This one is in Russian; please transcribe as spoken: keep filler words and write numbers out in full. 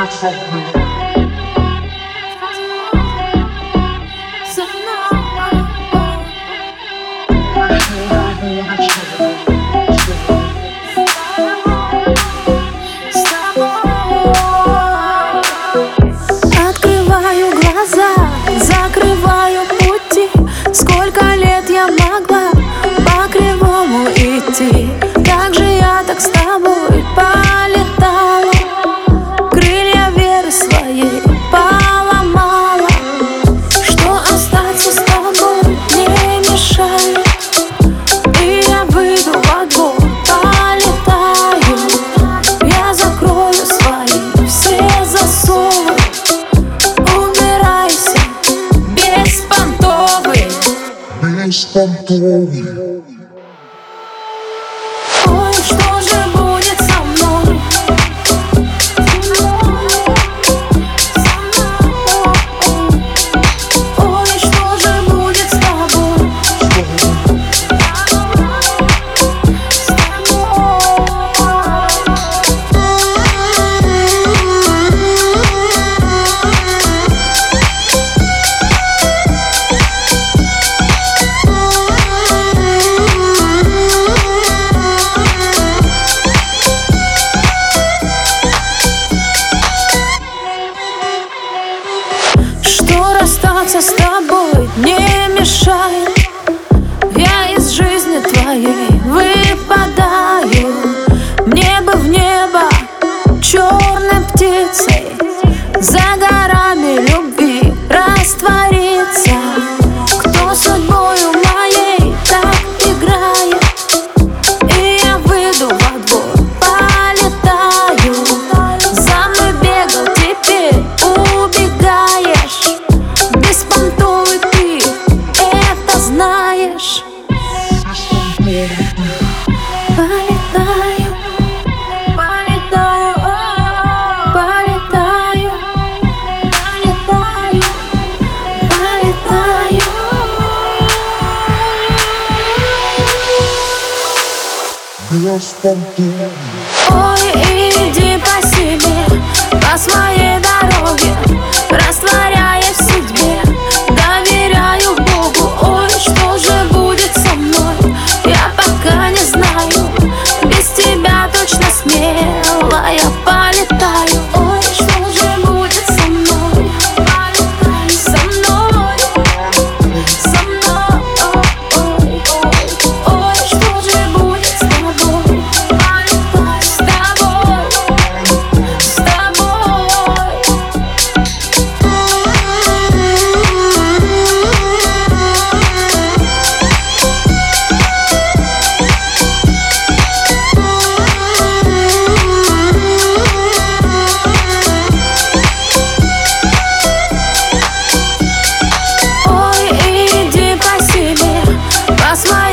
Открываю глаза, закрываю пути. Сколько лет я могла по кривому идти? Как же я так с тобой полетала, крылья веры своей поломала. Что остаться с тобой не мешает, и я выйду во двор, полетаю. Я закрою свои все засовы, убирайся, беспонтовый. Беспонтовый. Ой, что же будет со мной? Ой, что же будет с тобой? Что расстаться с тобой не мешает, я из жизни твоей выпадаю. Мне бы в небо черной птицей, за горами любви раствориться. Кто судьбою моей так играет, и я выйду во двор, полетаю. За мной бегал, теперь убегаешь. Беспонтовый ты, это знаешь. Полетаю, полетаю, полетаю, полетаю, полетаю. Беспонтовый. Ой, иди по себе, по своей дороге, растворяясь в судьбе, доверяю Богу. Ой, что же будет со мной, я пока не знаю. Без тебя точно смело я полетаю. Ой, что же будет со мной, со мной, со мной. Ой, ой, что же будет с тобой, с тобой, с тобой. Ой, иди по себе, по своей